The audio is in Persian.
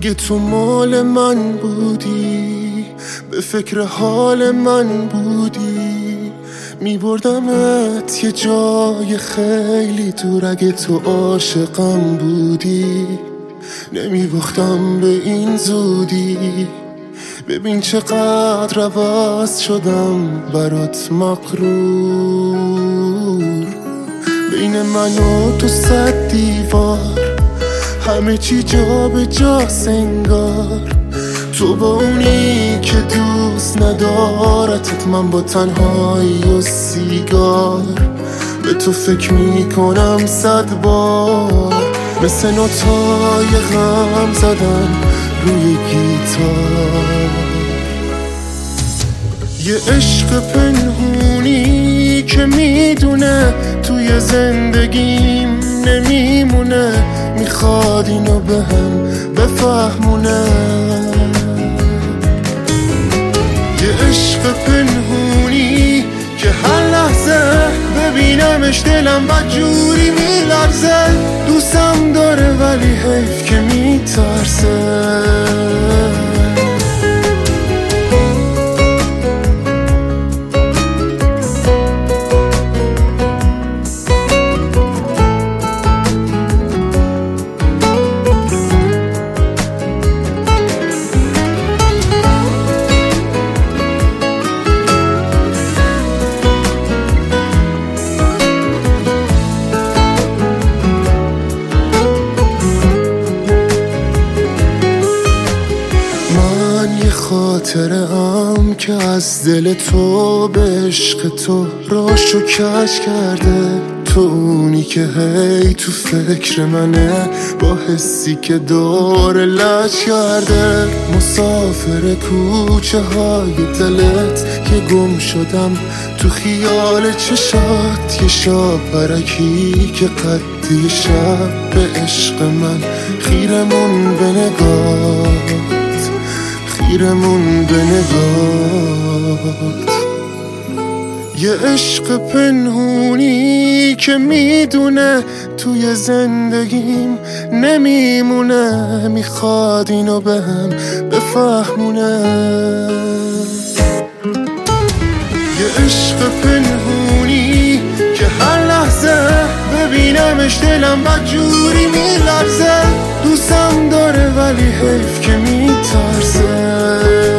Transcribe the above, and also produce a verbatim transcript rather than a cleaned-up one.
اگه تو مال من بودی، به فکر حال من بودی، میبردمت یه جای خیلی دور. اگه تو عاشقم بودی، نمیباختم به این زودی. ببین چقدر عوض شدم برات مغرور. بین من و تو صد دیوار، همه چی جا به جا سنگار. تو با اونی که دوست ندارتت، من با تنهایی و سیگار. به تو فکر میکنم صد بار، مثل نوتای غم زدن روی گیتار. یه عشق پنهونی که میدونه توی زندگیم نمیمونه، میخواد اینو بهم بفهمونه. یه عشق پنهونی که هر لحظه ببینمش دلم بدجوری میلرزه. دوستم داره ولی حیف که میترسه. خاطره ام که از دل تو به عشق تو راشو کش کرده. تو اونی که هی تو فکر منه، با حسی که دور لج کرده. مسافر کوچه های دلت که گم شدم تو خیال چشات. یه شاپرکی که قدی شب به عشق من خیرمون به نگاه، خیرمون به نگات. یه عشق پنهونی که میدونه توی زندگیم نمیمونه، میخواد اینو بهم بفهمونه. یه عشق پنهونی که هر لحظه ببینمش دلم بدجوری میلرزه. دوستم داره ولی حیف که میترسه.